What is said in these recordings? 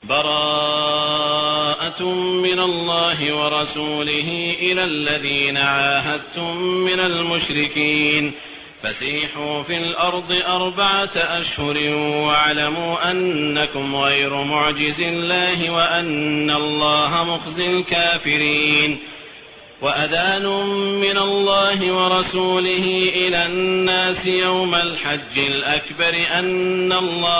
براءة من الله ورسوله إلى الذين عاهدتم من المشركين فسيحوا في الأرض 4 أشهر واعلموا أنكم غير معجز الله وأن الله مخزي الكافرين. وأذان من الله ورسوله إلى الناس يوم الحج الأكبر أن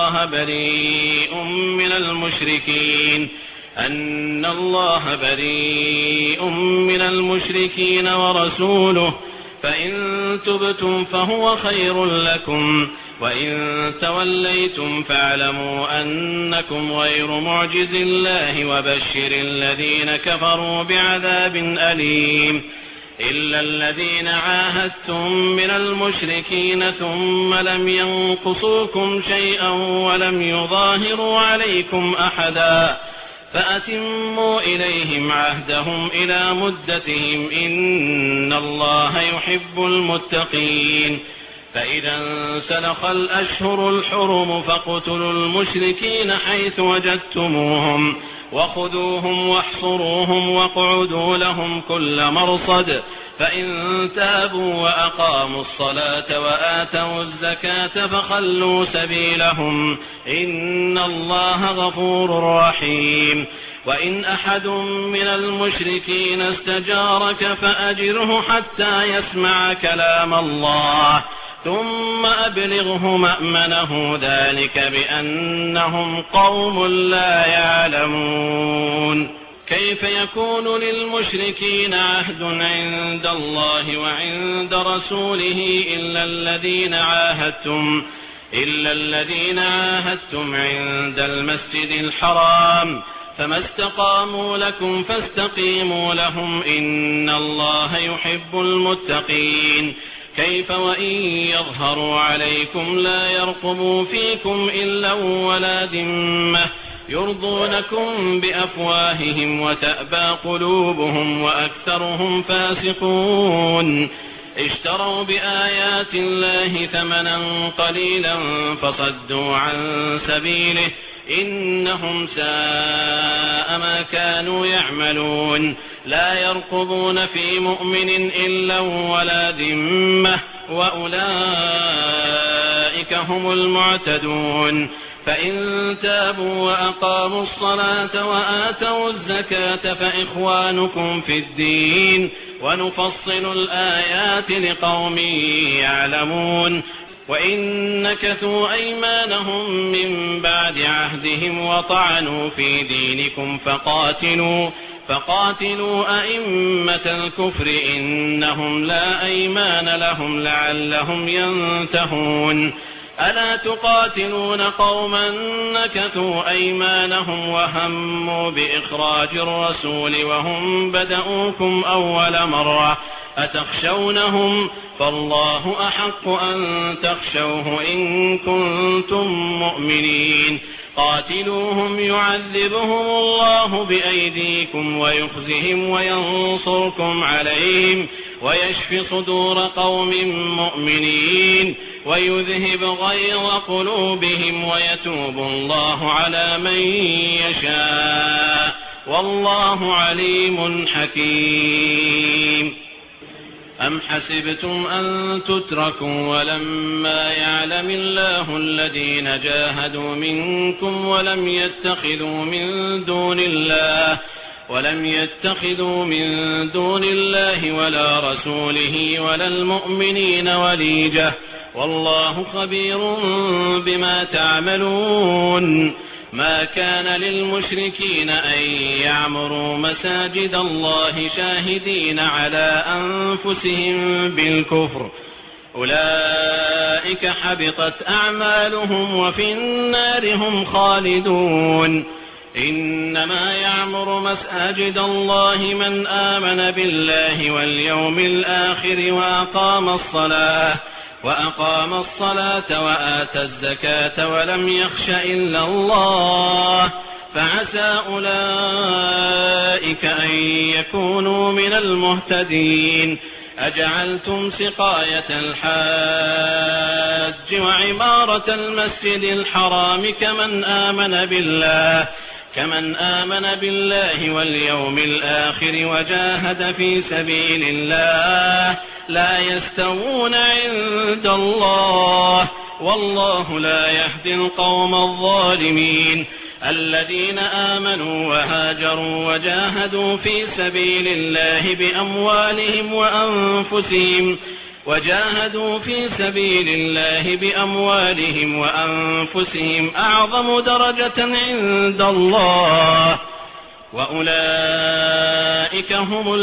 الله بريء من المشركين ورسوله فإن تبتم فهو خير لكم وإن توليتم فاعلموا أنكم غير معجز الله وبشر الذين كفروا بعذاب أليم. إلا الذين عاهدتم من المشركين ثم لم ينقصوكم شيئا ولم يظاهروا عليكم أحدا فأتموا إليهم عهدهم إلى مدتهم إن الله يحب المتقين. فإذا انسلخ الأشهر الحرم فاقتلوا المشركين حيث وجدتموهم وخذوهم واحصروهم واقعدوا لهم كل مرصد فإن تابوا وأقاموا الصلاة وآتوا الزكاة فخلوا سبيلهم إن الله غفور رحيم. وإن أحد من المشركين استجارك فأجره حتى يسمع كلام الله ثم أبلغه مأمنه ذلك بأنهم قوم لا يعلمون. كيف يكون للمشركين عهد عند الله وعند رسوله إلا الذين عاهدتم عند المسجد الحرام فما استقاموا لكم فاستقيموا لهم إن الله يحب المتقين. كيف وإن يظهروا عليكم لا يرقبوا فيكم إلا ولا ذمة يرضونكم بأفواههم وتأبى قلوبهم وأكثرهم فاسقون. اشتروا بآيات الله ثمنا قليلا فصدوا عن سبيله إنهم ساء ما كانوا يعملون. لا يرقبون في مؤمن إلا ولا ذمة وأولئك هم المعتدون. فإن تابوا وأقاموا الصلاة وآتوا الزكاة فإخوانكم في الدين ونفصل الآيات لقوم يعلمون. وإن نكثوا أيمانهم من بعد عهدهم وطعنوا في دينكم فقاتلوا أئمة الكفر إنهم لا أيمان لهم لعلهم ينتهون. ألا تقاتلون قوما نكثوا أيمانهم وهموا بإخراج الرسول وهم بدؤوكم أول مرة أتخشونهم فالله أحق أن تخشوه إن كنتم مؤمنين. قاتلوهم يعذبهم الله بأيديكم ويخزهم وينصركم عليهم ويشفي صدور قوم مؤمنين ويذهب غيظ قلوبهم ويتوب الله على من يشاء والله عليم حكيم. أم حسبتم أن تتركوا ولما يعلم الله الذين جاهدوا منكم ولم يتخذوا من دون الله ولا رسوله ولا المؤمنين وليجة والله خبير بما تعملون. ما كان للمشركين أن يعمروا مساجد الله شاهدين على أنفسهم بالكفر أولئك حبطت أعمالهم وفي النار هم خالدون. إنما يعمر مساجد الله من آمن بالله واليوم الآخر وأقام الصلاة وآتى الزكاة ولم يخش إلا الله فعسى أولئك أن يكونوا من المهتدين. أجعلتم سقاية الحاج وعمارة المسجد الحرام كمن آمن بالله واليوم الآخر وجاهد في سبيل الله لا يستوون عند الله والله لا يهدي القوم الظالمين الذين آمنوا وهاجروا وجاهدوا في سبيل الله بأموالهم وأنفسهم أعظم درجة عند الله وأولئك هم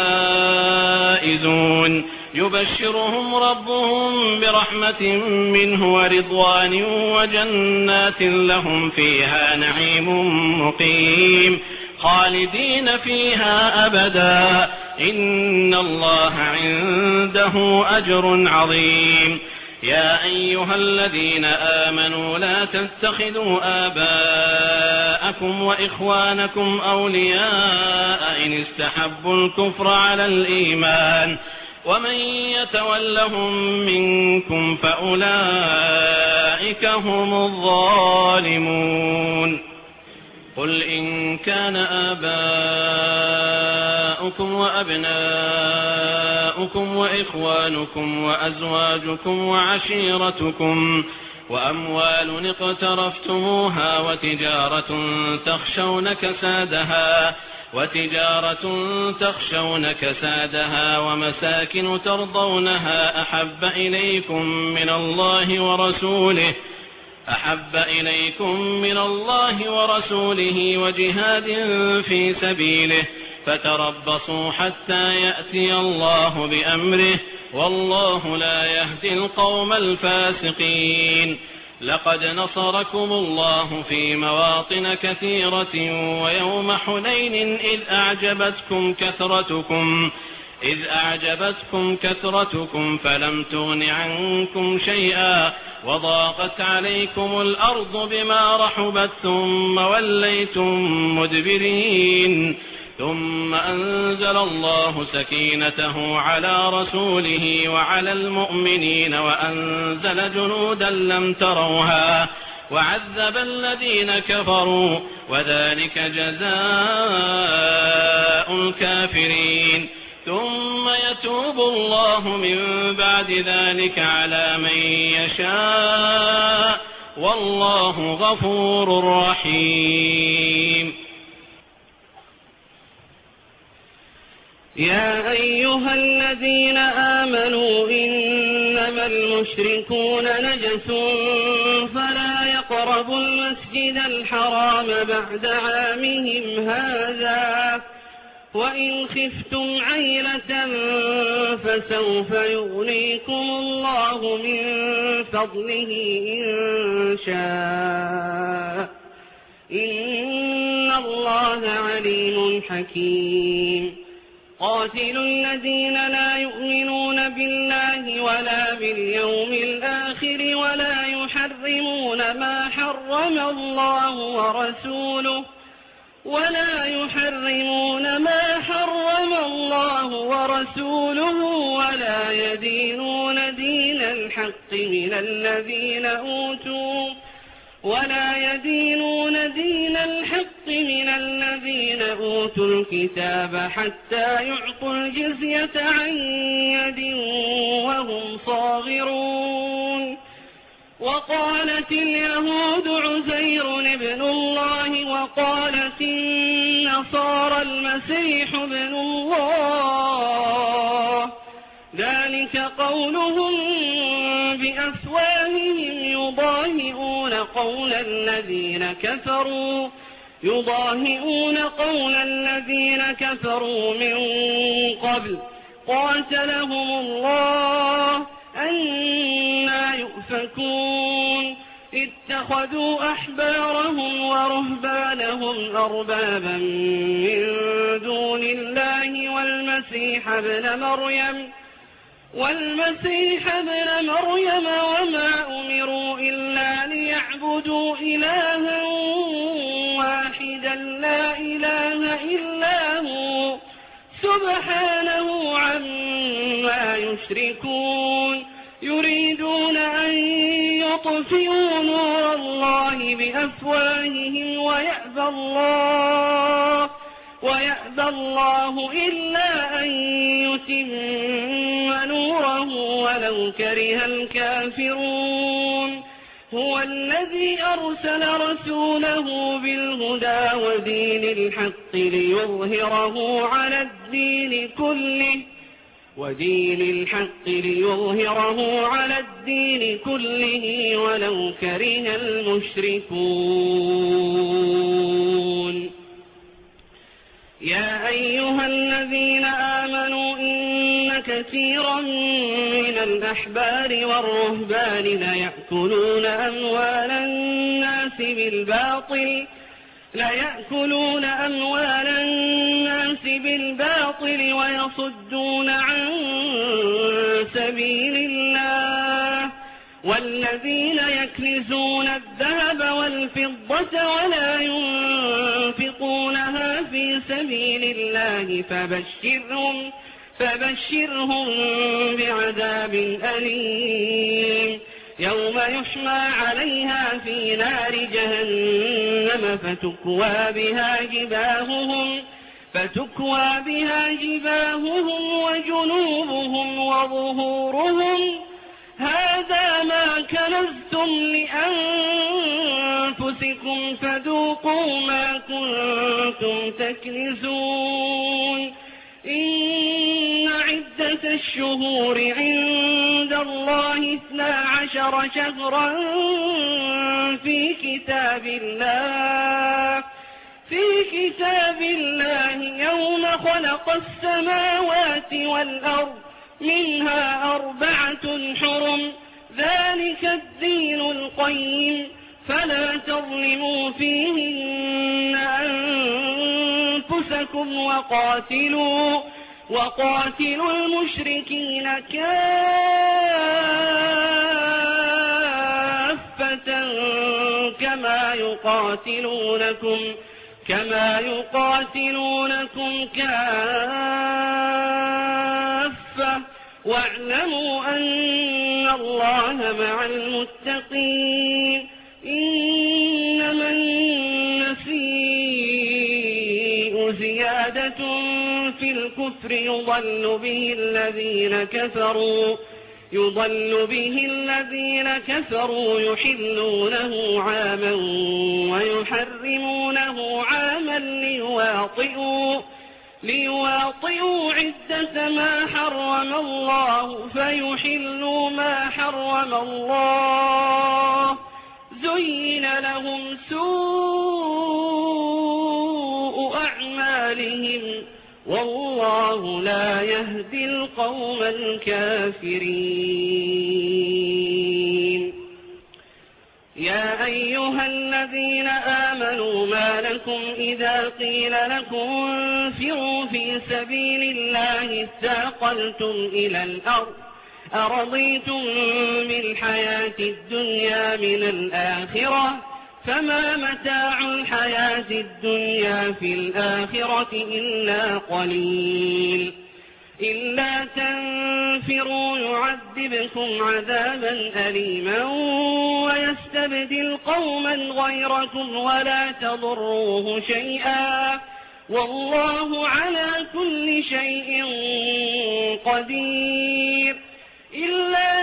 الفائزون يبشرهم ربهم برحمة منه ورضوان وجنات لهم فيها نعيم مقيم خالدين فيها أبدا إن الله عنده أجر عظيم يا أيها الذين آمنوا لا تتخذوا آباءكم وإخوانكم أولياء إن استحبوا الكفر على الإيمان ومن يتولهم منكم فأولئك هم الظالمون قل إن كان آباؤكم وأبناؤكم وإخوانكم وأزواجكم وعشيرتكم وأموال اقترفتموها وتجارة تخشون كسادها ومساكن ترضونها أحب إليكم من الله ورسوله وجهاد في سبيله فتربصوا حتى يأتي الله بأمره والله لا يهدي القوم الفاسقين لقد نصركم الله في مواطن كثيرة ويوم حنين إذ أعجبتكم كثرتكم فلم تغن عنكم شيئا وضاقت عليكم الأرض بما رحبت ثم وليتم مدبرين ثم أنزل الله سكينته على رسوله وعلى المؤمنين وأنزل جنودا لم تروها وعذب الذين كفروا وذلك جزاء الكافرين ثم يتوب الله من بعد ذلك على من يشاء والله غفور رحيم يا أيها الذين آمنوا إنما المشركون نجس فلا يقربوا المسجد الحرام بعد عامهم هذا وإن خفتم عيلة فسوف يغنيكم الله من فضله إن شاء إن الله عليم حكيم قاتلوا الذين لا يؤمنون بالله ولا باليوم الآخر ولا يحرمون ما حرم الله ورسوله ولا يدينون دين الحق من الذين أوتوا الكتاب حتى يعطوا الجزية عن يد وهم صاغرون وقالت اليهود عزير ابن الله وقالت النصارى المسيح ابن الله ذلك قولهم بأفواههم يضاهئون قول الذين كفروا من قبل قاتلهم الله أنى يؤفكون اتخذوا أحبارهم ورهبانهم أربابا من دون الله والمسيح ابن مريم وما أمروا إلا ليعبدوا إلها واحدا لا إله إلا هو سبحانه عما يشركون يريدون أن ليطفئوا نور الله بأفواههم ويأبى الله إلا أن يتم نوره ولو كره الكافرون. هو الذي أرسل رسوله بالهدى ودين الحق ليظهره على الدين كله ولو كره المشركون. يا أيها الذين آمنوا إن كثيرا من الأحبار والرهبان ليأكلون أموال الناس بالباطل ويصدون عن سبيل الله. والذين يكنزون الذهب والفضة ولا ينفقونها في سبيل الله فبشرهم بعذاب أليم. يوم يحمى عليها في نار جهنم فتكوى بها جباههم وجنوبهم وظهورهم هذا ما كنزتم لأنفسكم فذوقوا ما كنتم تكنزون. إن عدة الشهور عند الله 12 شهرا في كتاب الله يوم خلق السماوات والأرض منها 4 حرم ذلك الدين القيم فلا تظلموا فيهن أنفسكم وقاتلوا المشركين كافة كما يقاتلونكم كافة واعلموا أن الله مع المتقين. إنما النسيء زيادة في الكفر يضل به الذين كفروا يحلونه عاما ويحرمونه عاما ليواطئوا عدة ما حرم الله فيحلوا ما حرم الله. زين لهم سوء أعمالهم والله لا يهدي القوم الكافرين. يا أيها الذين آمنوا ما لكم إذا قيل لكم انفروا في سبيل الله اثاقلتم إلى الأرض أرضيتم بالحياة الدنيا من الآخرة فما متاع الحياة الدنيا في الآخرة إلا قليل. إلا تنفروا يعذبكم عذابا أليما ويستبدل قوما غيركم ولا تضروه شيئا والله على كل شيء قدير. إلا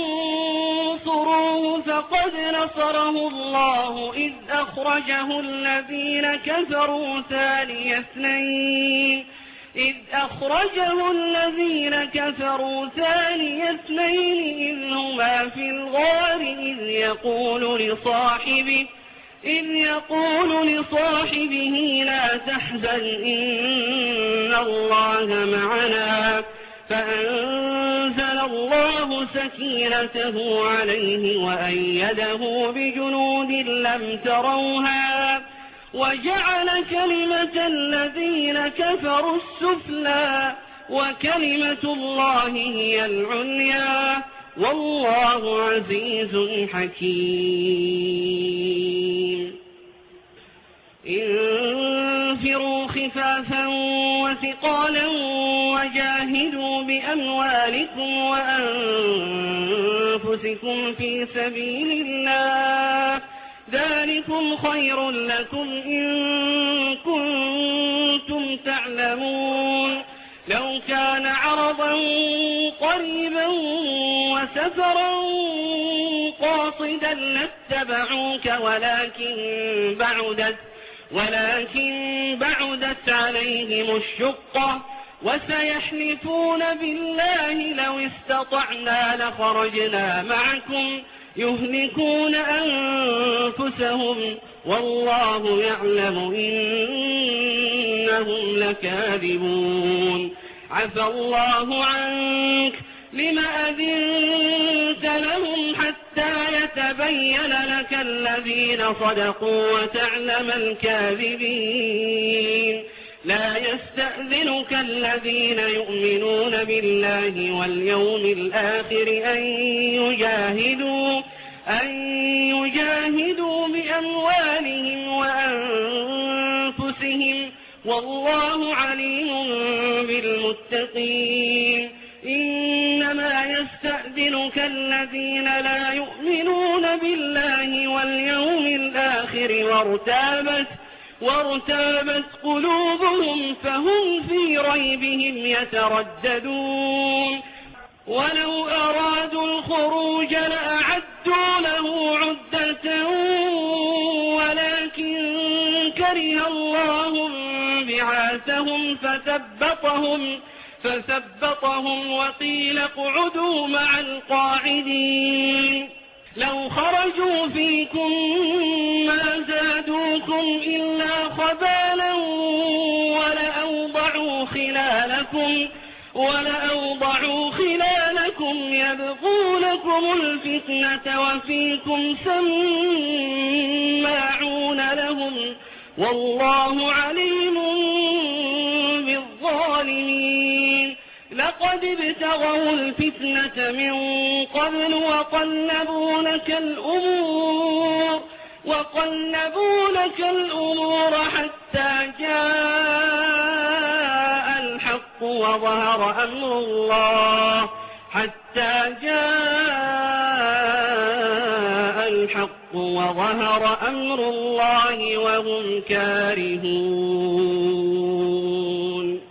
تنصروه فقد نصره الله إذ أخرجه الذين كفروا ثاني اثنين إذ هما في الغار إذ يقول لصاحبه لا تحزن إن الله معنا فأنزل الله سكينته عليه وأيده بجنود لم تروها وجعل كلمة الذين كفروا السفلى وكلمة الله هي العليا والله عزيز حكيم. انفروا خفافا وثقالا وجاهدوا بأموالكم أنفسكم في سبيل الله ذلكم خير لكم إن كنتم تعلمون لو كان عرضا قريبا وسفرا قاصدا لاتبعوك ولكن بعدت عليهم الشقة وسيحلفون بالله لو استطعنا لخرجنا معكم يهلكون أنفسهم والله يعلم إنهم لكاذبون عفى الله عنك لم أذنت لهم حتى يتبين لك الذين صدقوا وتعلم الكاذبين لا يستأذنك الذين يؤمنون بالله واليوم الآخر أن يجاهدوا بأموالهم وأنفسهم والله عليم بالمتقين إنما يستأذنك الذين لا يؤمنون بالله واليوم الآخر وارتابت قلوبهم فهم في ريبهم يترددون ولو أرادوا الخروج لأعدوا له عدة ولكن كره الله بعاثهم فثبطهم وقيل اقعدوا مع القاعدين لو خرجوا فيكم ما زادوكم إلا خبالا ولأوضعوا خلالكم يبغونكم الفتنة وفيكم سماعون لهم والله عليم بالظالمين لقد ابتغوا الفتنة من قبل وقلبوا لك الأمور حتى جاء الحق وظهر أمر الله وهم كارهون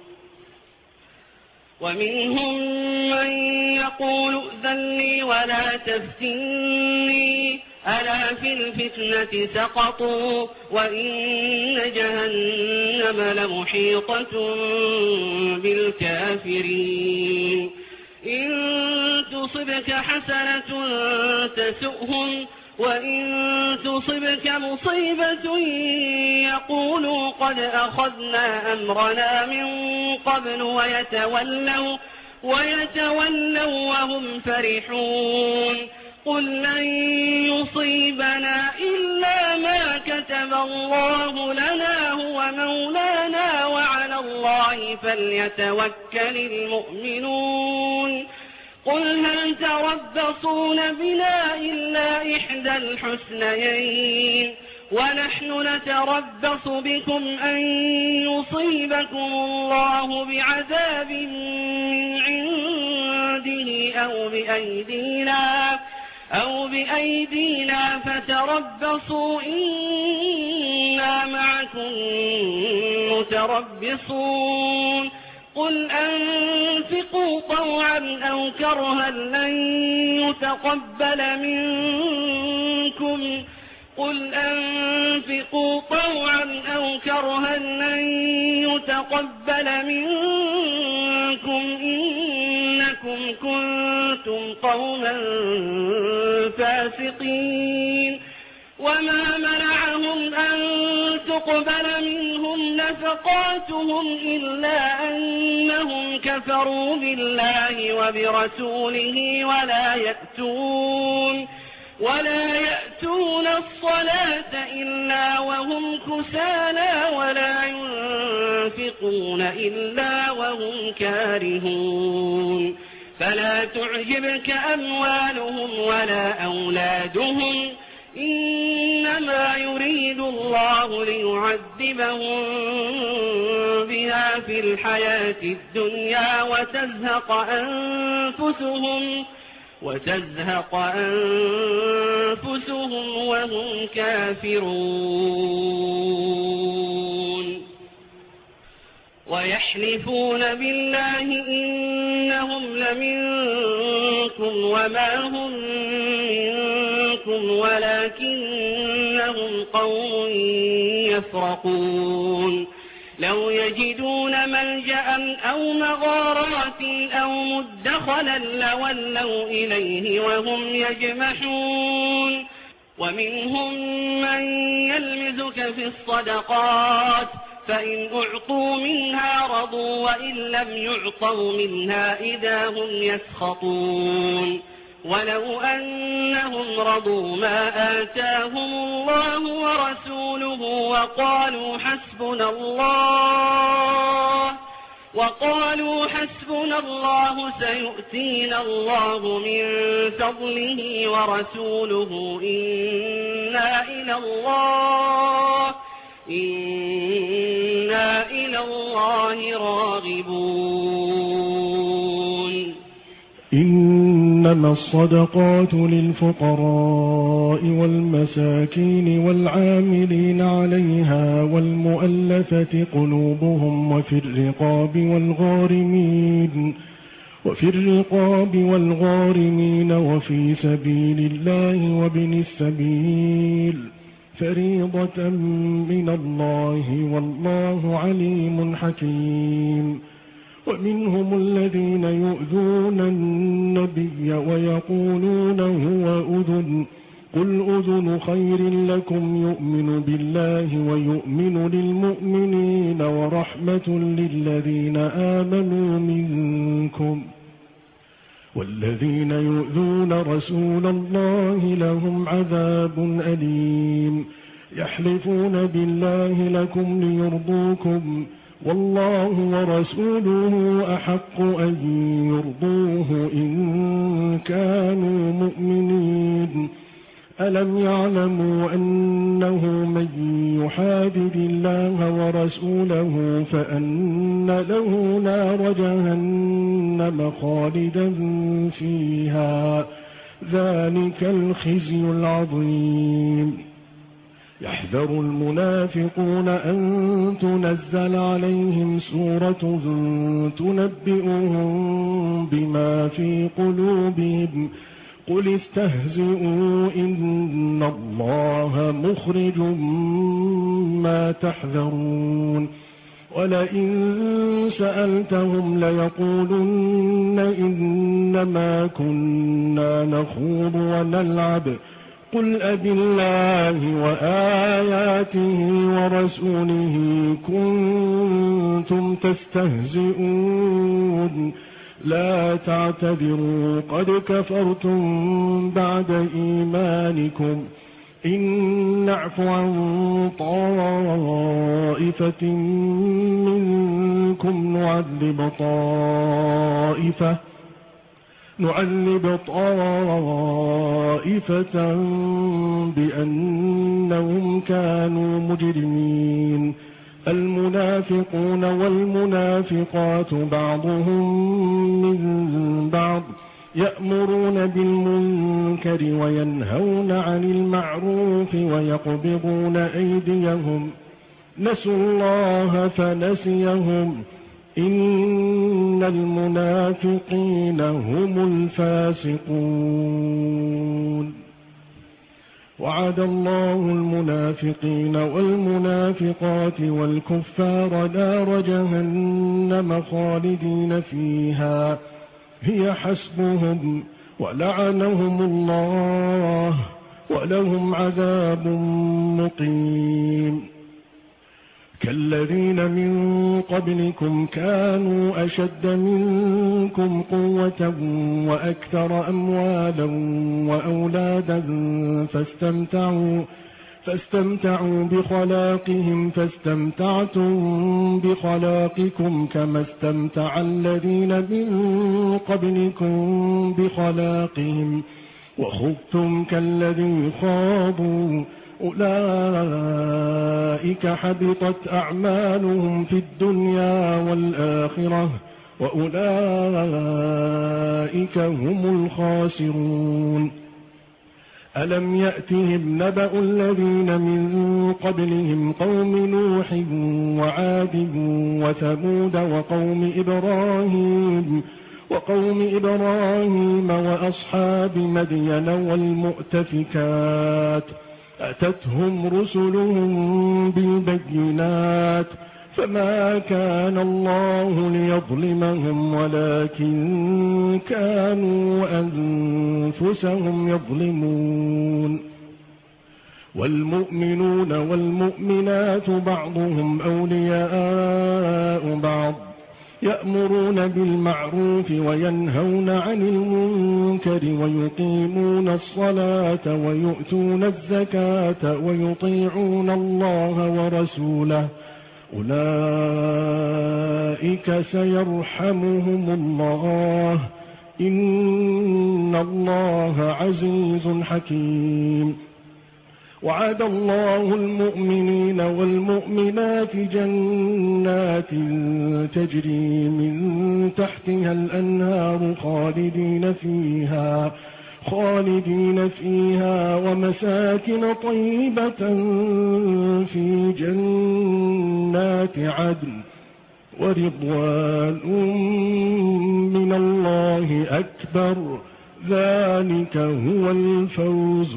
ومنهم من يقول ائذن لي ولا تفتني ألا في الفتنة سقطوا وإن جهنم لمحيطة بالكافرين إن تصبك حسنة تسؤهم وإن تصبك مصيبة يقولوا قد أخذنا أمرنا من قبل ويتولوا وهم فرحون قل لن يصيبنا إلا ما كتب الله لنا هو مولانا وعلى الله فليتوكل المؤمنون قل هل تربصون بنا إلا إحدى الحسنيين ونحن نتربص بكم أن يصيبكم الله بعذاب من عنده أو بأيدينا فتربصوا إنا معكم متربصون قل أنفقوا طوعا أو كرها لن يتقبل منكم إنكم كنتم قوما فاسقين وما منعهم أن تقبل منهم نفقاتهم إلا أنهم كفروا بالله وبرسوله ولا يأتون الصلاة إلا وهم كسالى ولا ينفقون إلا وهم كارهون فلا تعجبك أموالهم ولا أولادهم إنما يريد الله ليعذبهم بها في الحياة الدنيا وتزهق أنفسهم وتزهق أنفسهم وهم كافرون ويحلفون بالله إنهم لمنكم وما هم منكم ولكنهم قوم يفرقون لو يجدون ملجأ أو مغارات أو مدخلا لولوا إليه وهم يجمحون ومنهم من يلمزك في الصدقات فإن أعطوا منها رضوا وإن لم يعطوا منها إذا هم يسخطون ولو أنهم رضوا ما آتاهم الله ورسوله وقالوا حسبنا الله سيؤتينا الله من فضله ورسوله إنا إلى الله راغبون إنما الصدقات للفقراء والمساكين والعاملين عليها والمؤلفة قلوبهم وفي الرقاب والغارمين وفي سبيل الله وابن السبيل فريضة من الله والله عليم حكيم ومنهم الذين يؤذون النبي ويقولون هو أذن قل أذن خير لكم يؤمن بالله ويؤمن للمؤمنين ورحمة للذين آمنوا منكم والذين يؤذون رسول الله لهم عذاب أليم يحلفون بالله لكم ليرضوكم والله ورسوله أحق أن يرضوه إن كانوا مؤمنين ألم يعلموا أنه من يحادد الله ورسوله فأن له نار جهنم خالدا فيها ذلك الخزي العظيم يحذر المنافقون أن تنزل عليهم سورة تنبئهم بما في قلوبهم قل استهزئوا إن الله مخرج ما تحذرون ولئن سألتهم ليقولن إنما كنا نخوض ونلعب قل أبالله وآياته ورسوله كنتم تستهزئون لا تعتذروا قد كفرتم بعد إيمانكم إن نعف عن طائفة منكم نعذب طائفة بأنهم كانوا مجرمين المنافقون والمنافقات بعضهم من بعض يأمرون بالمنكر وينهون عن المعروف ويقبضون أيديهم نسوا الله فنسيهم إن المنافقين هم الفاسقون وعد الله المنافقين والمنافقات والكفار نار جهنم خالدين فيها هي حسبهم ولعنهم الله ولهم عذاب مقيم كالذين من قبلكم كانوا أشد منكم قوة وأكثر أموالا وأولادا فاستمتعوا بخلاقهم فاستمتعتم بخلاقكم كما استمتع الذين من قبلكم بخلاقهم وخضتم كالذي خاضوا أولئك حبطت أعمالهم في الدنيا والآخرة وأولئك هم الخاسرون. ألم يأتهم نبأ الذين من قبلهم قوم نوح وعاد وثمود وقوم إبراهيم وأصحاب مدين والمؤتفكات أتتهم رسلهم بالبينات فما كان الله ليظلمهم ولكن كانوا أنفسهم يظلمون. والمؤمنون والمؤمنات بعضهم أولياء بعض يأمرون بالمعروف وينهون عن المنكر ويقيمون الصلاة ويؤتون الزكاة ويطيعون الله ورسوله أولئك سيرحمهم الله إن الله عزيز حكيم. وعد الله المؤمنين والمؤمنات جنات تجري من تحتها الأنهار خالدين فيها ومساكن طيبة في جنات عدن ورضوان من الله أكبر ذلك هو الفوز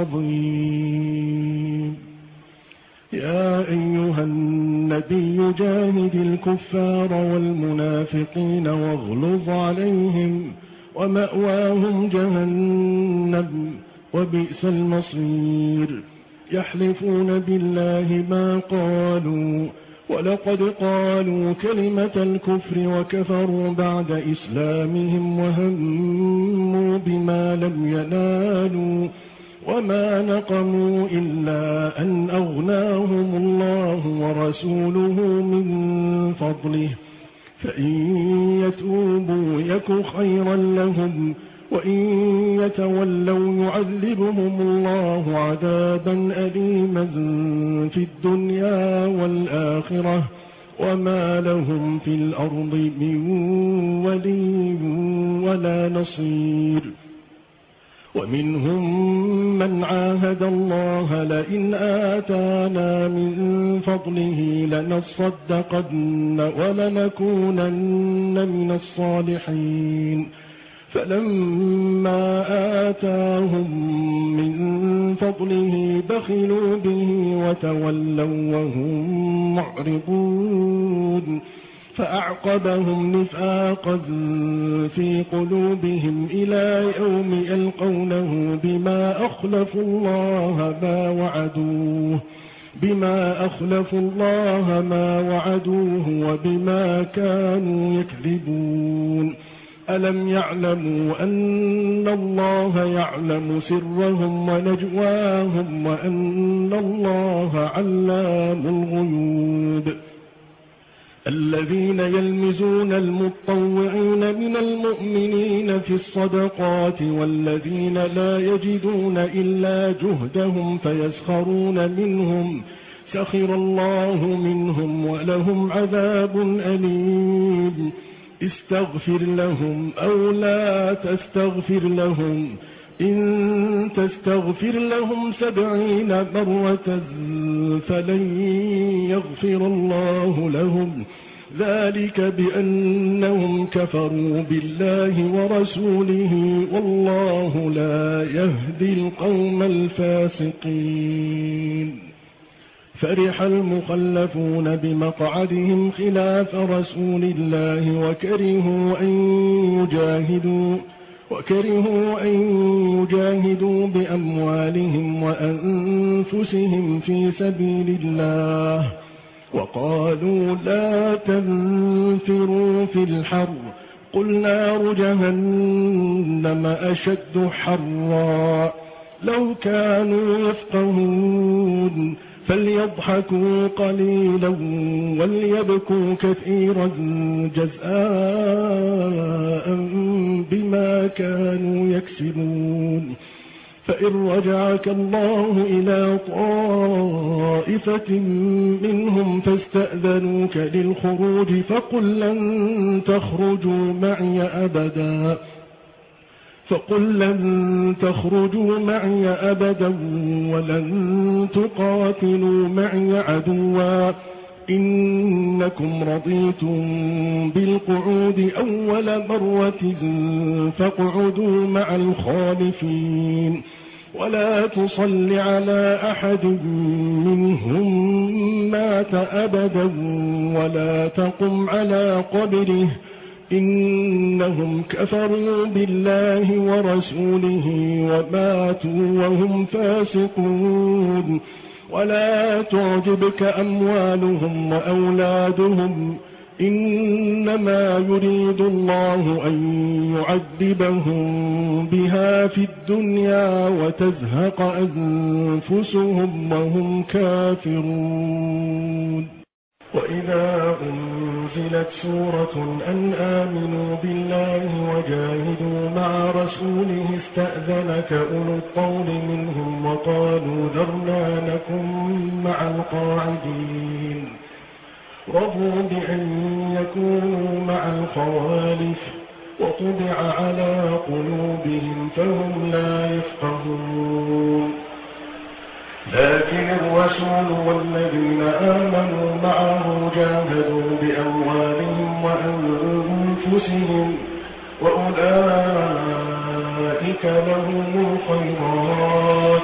العظيم. يا أيها النبي جاهد الكفار والمنافقين واغلظ عليهم ومأواهم جهنم وبئس المصير. يحلفون بالله ما قالوا ولقد قالوا كلمة الكفر وكفروا بعد إسلامهم وهموا بما لم ينالوا وما نقموا إلا أن أغناهم الله ورسوله من فضله فإن يتوبوا يك خيرا لهم وإن يتولوا يعذبهم الله عذابا أليما في الدنيا والآخرة وما لهم في الأرض من ولي ولا نصير. ومنهم من عاهد الله لئن آتانا من فضله لنصدقن ولنكونن من الصالحين فلما آتاهم من فضله بخلوا به وتولوا وهم معرضون فأعقبهم نفاقا في قلوبهم إلى يوم يلقونه بما أخلفوا الله ما وعدوه وبما كانوا يكذبون. ألم يعلموا أن الله يعلم سرهم ونجواهم وأن الله علام الغيوب. الذين يلمزون المطوعين من المؤمنين في الصدقات والذين لا يجدون إلا جهدهم فيسخرون منهم سخر الله منهم ولهم عذاب أليم. استغفر لهم أو لا تستغفر لهم إن تستغفر لهم 70 مرة فلن يغفر الله لهم ذلك بأنهم كفروا بالله ورسوله والله لا يهدي القوم الفاسقين. فرح المخلفون بمقعدهم خلاف رسول الله وكرهوا أن يجاهدوا بأموالهم وأنفسهم في سبيل الله وقالوا لا تنفروا في الحر قل نار جهنم أشد حرا لو كانوا يفقهون فليضحكوا قليلا وليبكوا كثيرا جزاء بما كانوا يكسبون. فإن رجعك الله إلى طائفة منهم فاستأذنوك للخروج فقل لن تخرجوا معي أبدا ولن تقاتلوا معي عدوا إنكم رضيتم بالقعود أول مرة فاقعدوا مع الخالفين ولا تصل على أحد منهم مات أبدا ولا تقم على قبره إنهم كفروا بالله ورسوله وماتوا وهم فاسقون ولا تعجبك أموالهم وأولادهم إنما يريد الله أن يعذبهم بها في الدنيا وتزهق أنفسهم وهم كافرون وإذا أنزلت سورة أن آمنوا بالله وجاهدوا مع رسوله استأذنك أولو الطول منهم وقالوا ذرنا نكن مع القاعدين رضوا بأن يكونوا مع الخوالف وطبع على قلوبهم فهم لا يفقهون لكن الرسول والذين آمنوا معه جاهدوا بأموالهم وأنفسهم وأولئك لهم الخيرات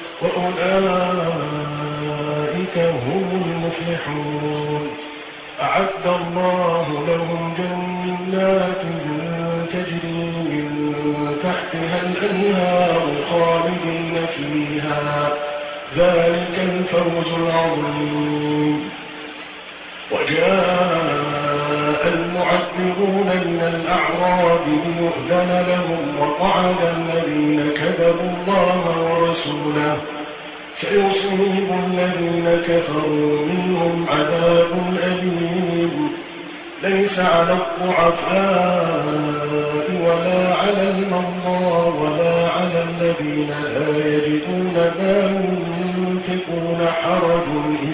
وأولئك هم المفلحون أعد الله لهم جنات تجري من تحتها الأنهار خالدين فيها ذلك الفوز العظيم وجاء المعذرون من الأعراب ليؤذن لهم وقعد الذين كذبوا الله ورسوله سيصيب الذين كفروا منهم عذاب أليم ليس على الضعفاء ولا على المرضى ولا على الذين لا يجدون ما ينفقون حرج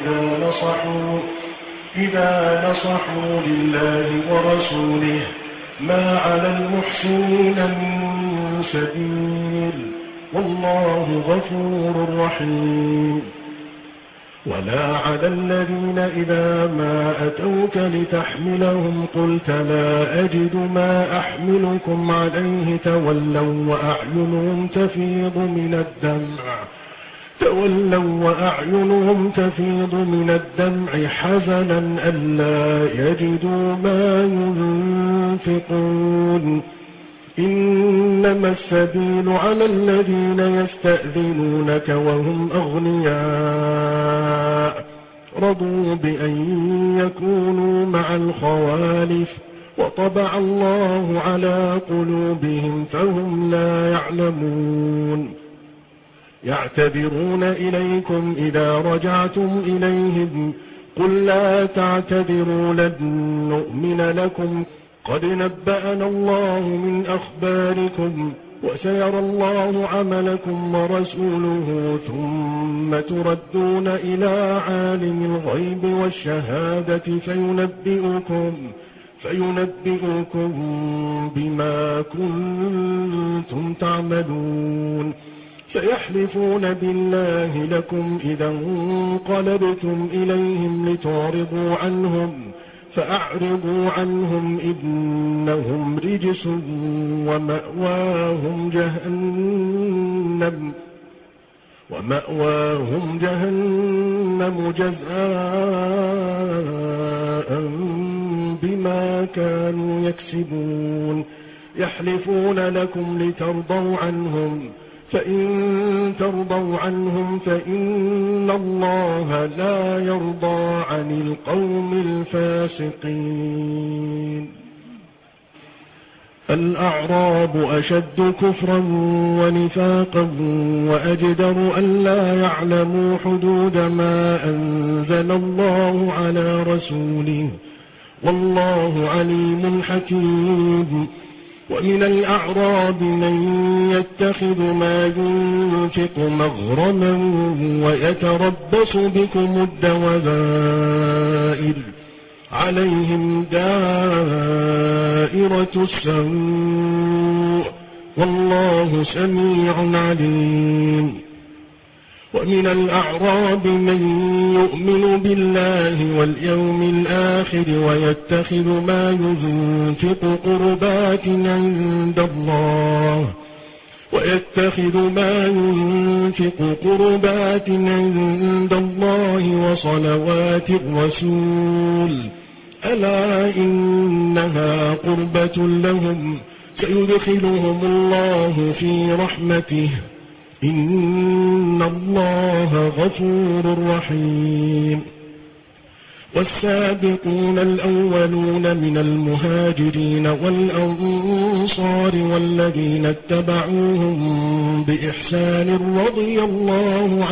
إذا نصحوا لله ورسوله ما على المحسنين من سبيل والله غفور رحيم ولا على الذين إذا ما أتوك لتحملهم قلت لا أجد ما أحملكم عليه تولوا وأعينهم تفيض من الدمع حزنا ألا يجدوا ما ينفقون إنما السبيل على الذين يستأذنونك وهم أغنياء رضوا بأن يكونوا مع الخوالف وطبع الله على قلوبهم فهم لا يعلمون يعتذرون إليكم إذا رجعتم إليهم قل لا تعتذروا لن نؤمن لكم قد نبأنا الله من أخباركم وسيرى الله عملكم ورسوله ثم تردون إلى عالم الغيب والشهادة فينبئكم بما كنتم تعملون سيحلفون بالله لكم إذا انقلبتم إليهم لتعرضوا عنهم فأعرضوا عنهم إنهم رجس ومأواهم جهنم جزاء بما كانوا يكسبون يحلفون لكم لترضوا عنهم فإن ترضوا عنهم فإن الله لا يرضى عن القوم الفاسقين الأعراب أشد كفرا ونفاقا وأجدر أن لا يعلموا حدود ما أنزل الله على رسوله والله عليم حكيم ومن الأعراب من يتخذ ما ينفق مغرما ويتربص بكم الدوائر عليهم دائرة السوء والله سميع عليم ومن الأعراب من يؤمن بالله واليوم الآخر ويتخذ ما ينفق قربات عند الله وصلوات الرسول ألا إنها قربة لهم سيدخلهم الله في رحمته إن الله غفور رحيم والسابقون الأولون من المهاجرين والأنصار والذين اتبعوهم بإحسان رضي الله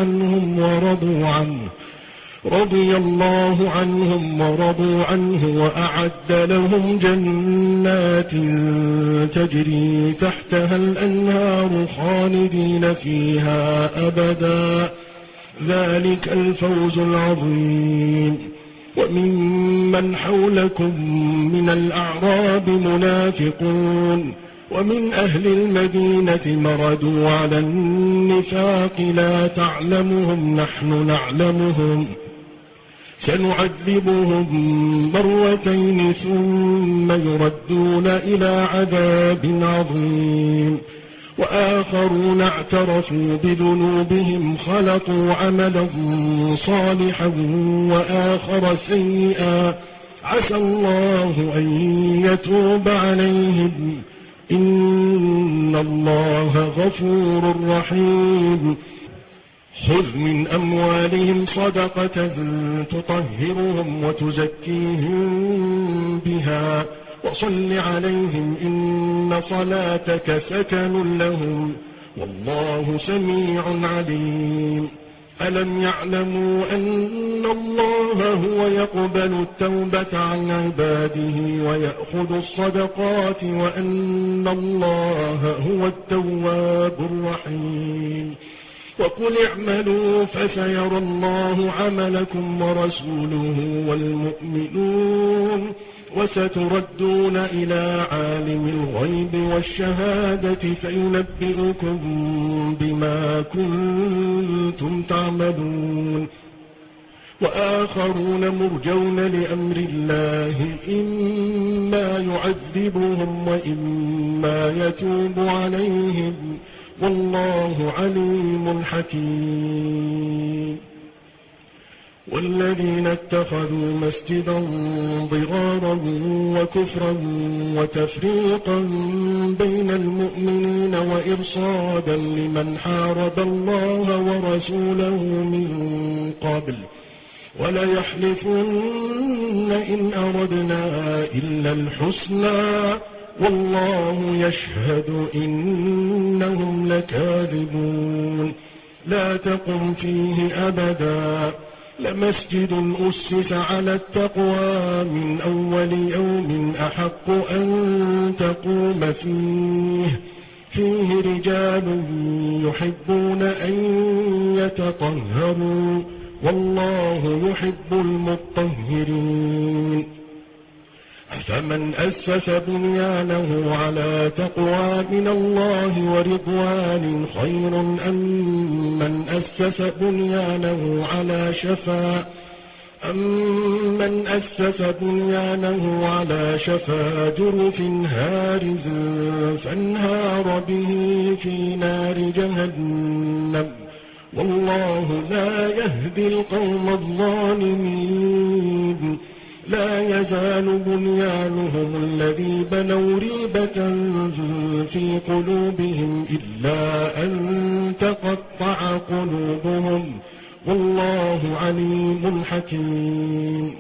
عنهم ورضوا عنه وأعد لهم جنات تجري تحتها الأنهار خالدين فيها أبدا ذلك الفوز العظيم وممن حولكم من الأعراب منافقون ومن أهل المدينة مردوا على النفاق لا تعلمهم نحن نعلمهم سنعذبهم مرتين ثم يردون إلى عذاب عظيم وآخرون اعترفوا بذنوبهم خلطوا عملا صالحا وآخر سيئا عسى الله أن يتوب عليهم إن الله غفور رحيم خذ من أموالهم صدقة تطهرهم وتزكيهم بها وصل عليهم إن صلاتك سكن لهم والله سميع عليم ألم يعلموا أن الله هو يقبل التوبة عن عباده ويأخذ الصدقات وأن الله هو التواب الرحيم وقل اعملوا فسيرى الله عملكم ورسوله والمؤمنون وستردون إلى عالم الغيب والشهادة فينبئكم بما كنتم تعملون وآخرون مرجون لأمر الله إما يعذبهم وإما يتوب عليهم والله عليم حكيم والذين اتخذوا مسجدا ضرارا وكفرا وتفريقا بين المؤمنين وإرصادا لمن حارب الله ورسوله من قبل وليحلفن إن أردنا إلا الحسنى والله يشهد إنهم لكاذبون لا تقم فيه أبدا لمسجد أسس على التقوى من أول يوم أحق أن تقوم فيه رجال يحبون أن يتطهروا والله يحب المطهرين أفمن أسس بنيانه على تقوى من الله ورضوان خير أم من أسس بنيانه على شفا جرف هارز فانهار به في نار جهنم والله لا يهدي القوم الظالمين لا يزال بنيانهم الذي بنوا ريبة في قلوبهم إلا أن تقطع قلوبهم والله عليم حكيم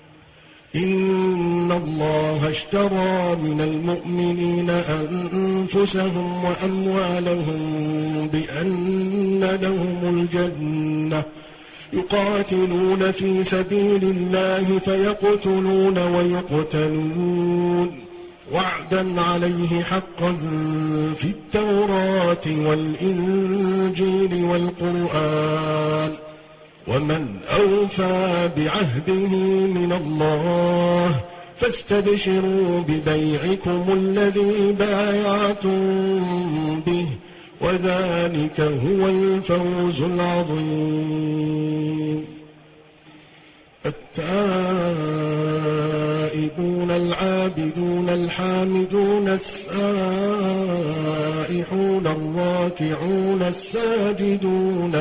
إن الله اشترى من المؤمنين أنفسهم وأموالهم بأن لهم الجنة يقاتلون في سبيل الله فيقتلون ويقتلون وعدا عليه حقا في التوراة والإنجيل والقرآن ومن أوفى بعهده من الله فاستبشروا ببيعكم الذي بايعتم به وذلك هو الفوز العظيم. التائبون العابدون الحامدون السائحون الراكعون الساجدون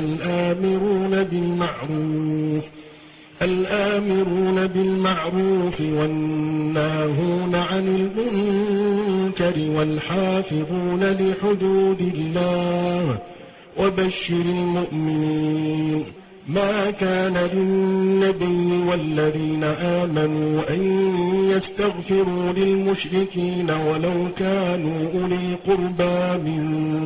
الآمرون بالمعروف والناهون عن المنكر والحافظون لحدود الله وبشر المؤمنين. ما كان للنبي والذين آمنوا أن يستغفروا للمشركين ولو كانوا أولي قربى من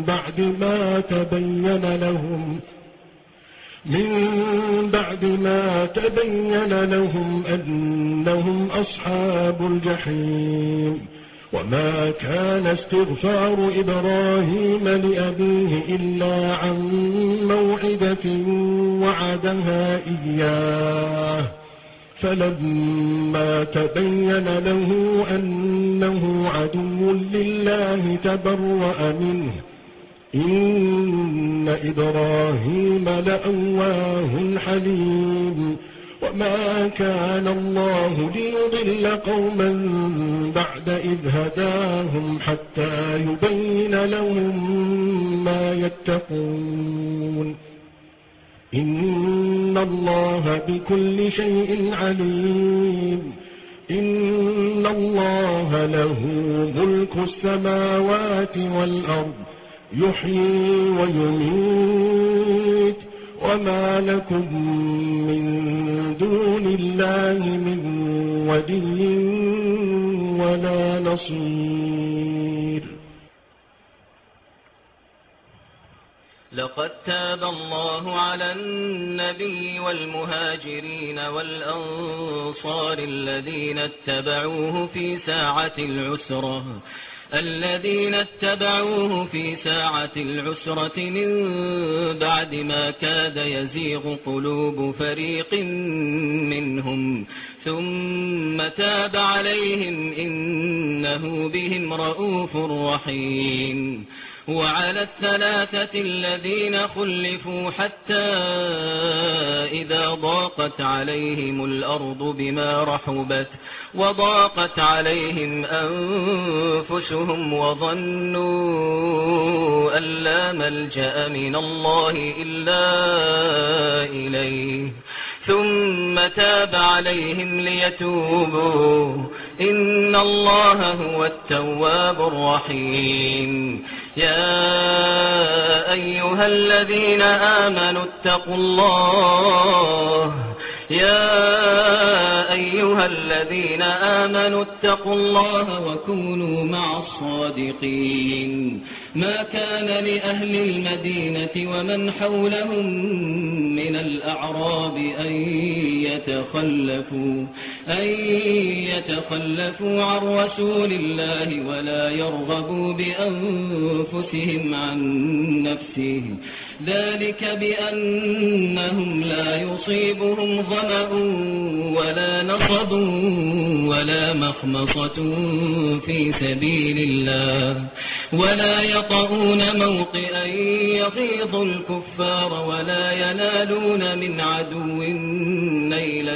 بعد ما تبين لهم أنهم أصحاب الجحيم. وما كان استغفار إبراهيم لأبيه إلا عن موعدة وعدها إياه فلما تبين له أنه عدو لله تبرأ منه إن إبراهيم لأواه حليم. وما كان الله ليضل قوما بعد إذ هداهم حتى يبين لهم ما يتقون إن الله بكل شيء عليم. إن الله له ملك السماوات والأرض يحيي ويميت وما لكم من دون الله من ولي ولا نصير. لقد تاب الله على النبي والمهاجرين والأنصار الذين اتبعوه في ساعة العسرة من بعد ما كاد يزيغ قلوب فريق منهم ثم تاب عليهم إنه بهم رؤوف رحيم. وعلى الثلاثة الذين خلفوا حتى إذا ضاقت عليهم الأرض بما رحبت وضاقت عليهم أنفسهم وظنوا أن لا ملجأ من الله إلا إليه ثم تاب عليهم ليتوبوا إن الله هو التواب الرحيم. يا أيها الذين آمنوا اتقوا الله وكونوا مع الصادقين. ما كان لأهل المدينة ومن حولهم من الأعراب أن يتخلفوا عن رسول الله ولا يرغبوا بأنفسهم عن نفسه ذلك بأنهم لا يصيبهم ظمأ ولا نصب ولا مخمصة في سبيل الله ولا يطؤون موطئا يغيظ الكفار ولا ينالون من عدو نيلا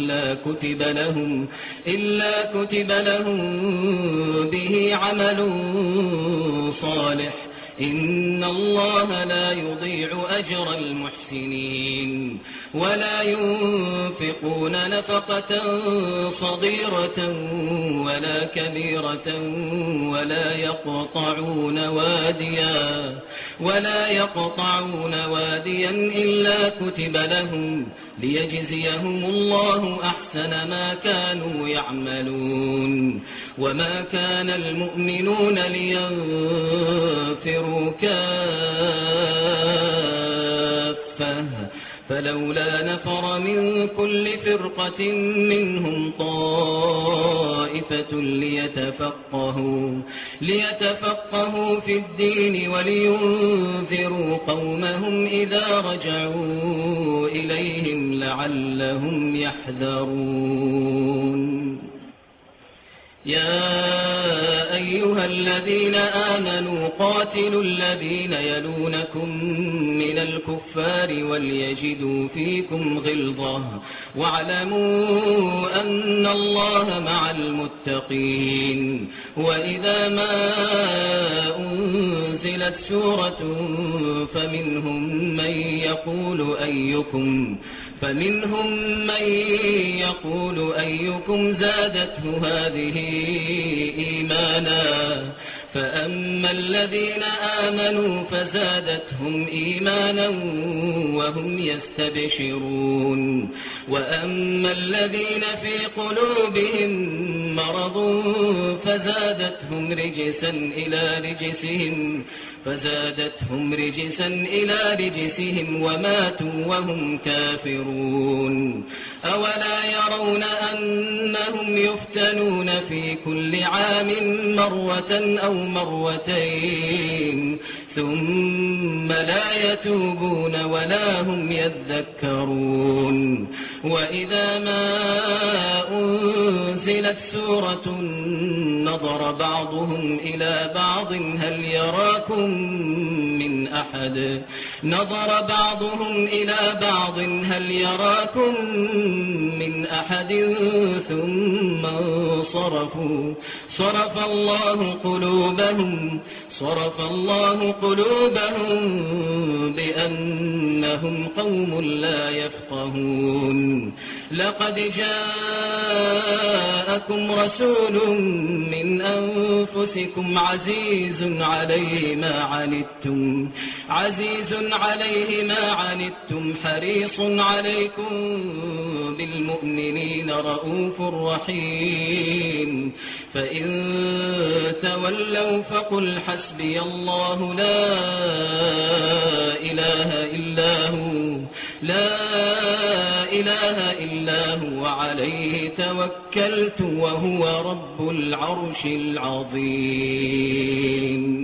إلا كتب لهم به عمل صالح إن الله لا يضيع أجر المحسنين. ولا ينفقون نفقة صغيرة ولا كبيرة ولا يقطعون واديا إلا كتب لهم ليجزيهم الله أحسن ما كانوا يعملون. وما كان المؤمنون لينفروا كافة فلولا نفر من كل فرقة منهم طائفة ليتفقهوا في الدين ولينذروا قومهم إذا رجعوا إليهم لعلهم يحذرون. يا أيها الذين آمنوا قاتلوا الذين يلونكم من الكفار وليجدوا فيكم غلظة واعلموا أن الله مع المتقين. وإذا ما أنزلت سورة فمنهم من يقول أيكم زادته هذه إيمانا فأما الذين آمنوا فزادتهم إيمانا وهم يستبشرون وأما الذين في قلوبهم مرض فزادتهم رجسا إلى رجسهم وماتوا وهم كافرون. أولا يرون أنهم يفتنون في كل عام مرة أو مرتين ثم لا يتوبون ولا هم يذكرون. وإذا ما أنزلت سورة نظر بعضهم إلى بعض هل يراكم من أحد ثم انصرفوا صرف الله قلوبهم بأنهم قوم لا يفقهون. لقد جاءكم رسول من أنفسكم عزيز عليه ما عنتم حريص عليكم بالمؤمنين رؤوف رحيم. فإن تولوا فقل حسبي الله لا إله إلا هو عليه توكلت وهو رب العرش العظيم.